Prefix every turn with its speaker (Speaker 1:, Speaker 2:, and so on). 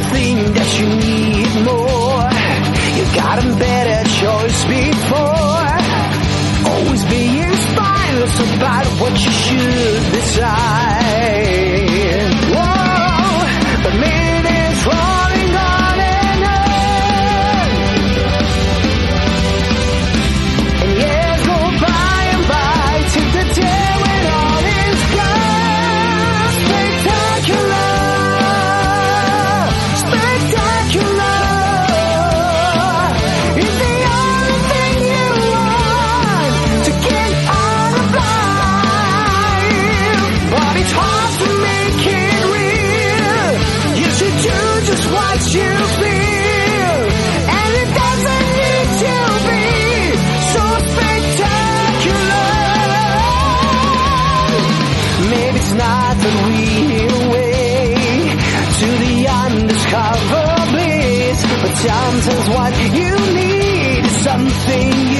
Speaker 1: think that you need more. You got a better choice before. Always being spineless about what you should decide. Whoa, but minutes rolling on and on, and years go by and by till the day when all is gone. Spectacular, spectacular is the only thing you want to get out of life. But it's hard to make it real. You should do just what you feel, and it doesn't need to be so spectacular. Maybe it's not that we're away to the undiscovered bliss, but sometimes what you need is something